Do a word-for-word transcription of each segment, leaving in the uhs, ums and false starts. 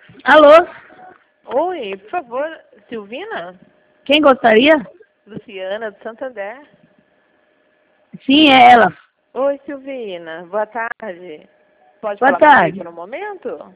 Alô? Oi, por favor, Silvina? Quem gostaria? Luciana, do Santander. Sim, é ela. Oi, Silvina. Boa tarde. Pode Boa falar tarde. comigo no momento?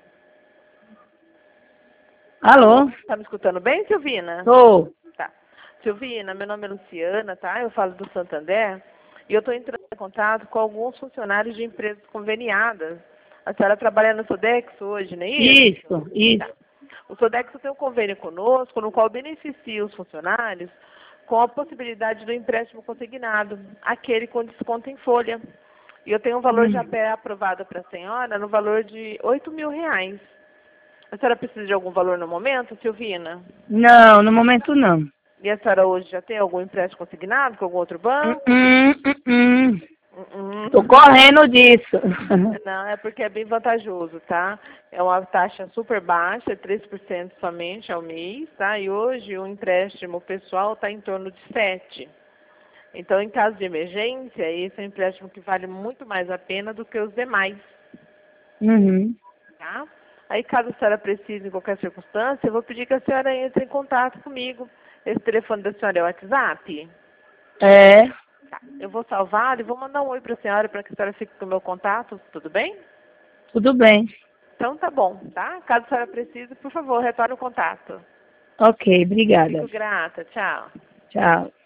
Alô? Tá me escutando bem, Silvina? Tô. Tá. Silvina, meu nome é Luciana, tá? Eu falo do Santander e eu estou entrando em contato com alguns funcionários de empresas conveniadas. A senhora trabalha no Sodex hoje, não é isso? Isso, isso. Tá. O Sodex tem um convênio conosco, no qual beneficia os funcionários com a possibilidade do empréstimo consignado, aquele com desconto em folha. E eu tenho um valor Hum. já pré-aprovado para a senhora no valor de oito mil reais. A senhora precisa de algum valor no momento, Silvina? Não, no momento não. E a senhora hoje já tem algum empréstimo consignado com algum outro banco? Hum, hum, hum. Hum, Tô hum. correndo disso. Não, é porque é bem vantajoso, tá? É uma taxa super baixa, três por cento somente ao mês, tá? E hoje o empréstimo pessoal está em torno de sete por cento. Então, em caso de emergência, esse é um empréstimo que vale muito mais a pena do que os demais, Uhum. tá? Aí, caso a senhora precise em qualquer circunstância, eu vou pedir que a senhora entre em contato comigo. Esse telefone da senhora é o WhatsApp? É, Tá. Eu vou salvar e vou mandar um oi para a senhora para que a senhora fique com o meu contato, tudo bem? tudo bem. Então tá bom, tá? Caso a senhora precise, por favor, retorne o contato. Ok, obrigada. Fico grata. Tchau. Tchau.